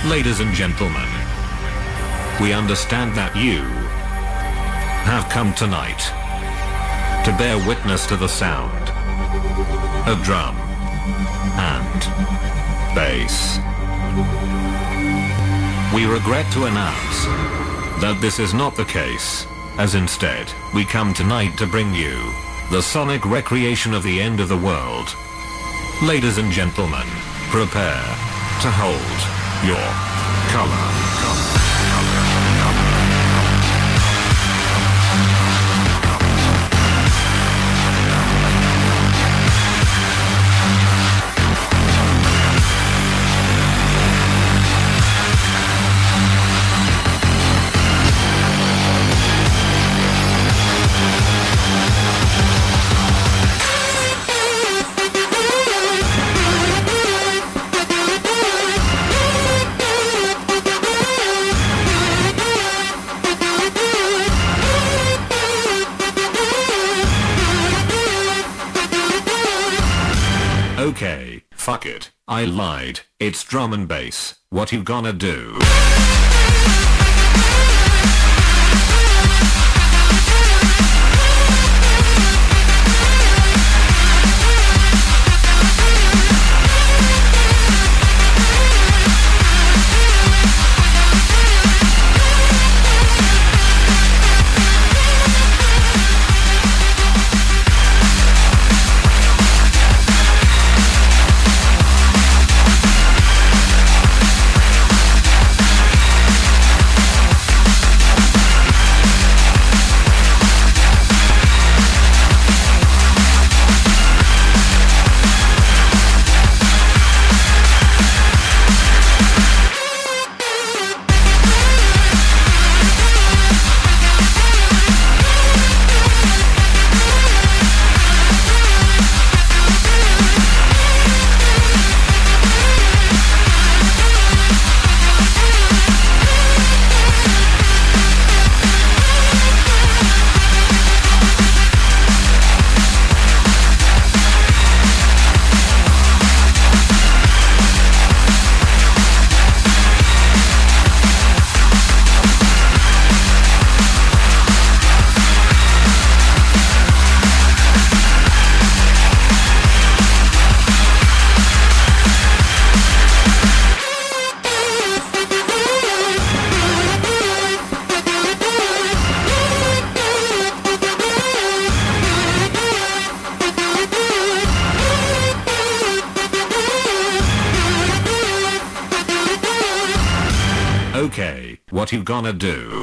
Ladies and gentlemen, we understand that you have come tonight to bear witness to the sound of drum and bass. We regret to announce that this is not the case, as instead, we come tonight to bring you the sonic recreation of the end of the world. Ladies and gentlemen, prepare to hold your color. Okay, fuck it, I lied, it's drum and bass, what you gonna do? Okay, what you gonna do?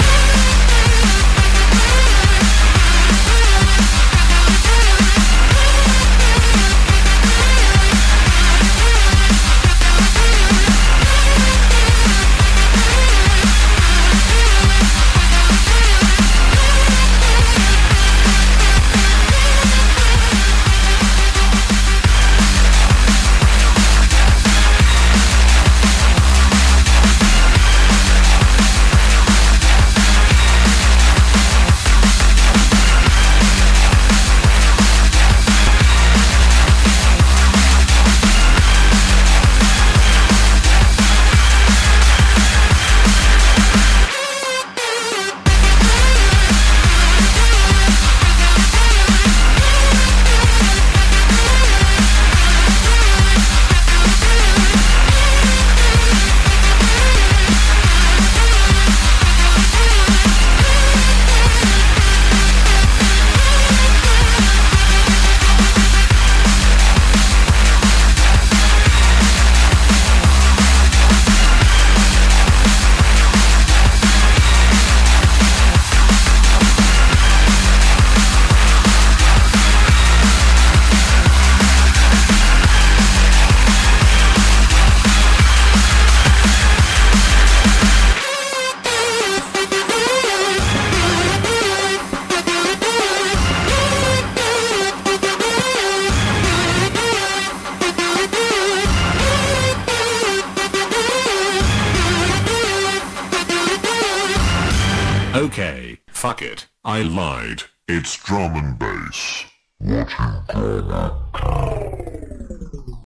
Okay, fuck it, I lied. It's drum and bass. What you gonna do?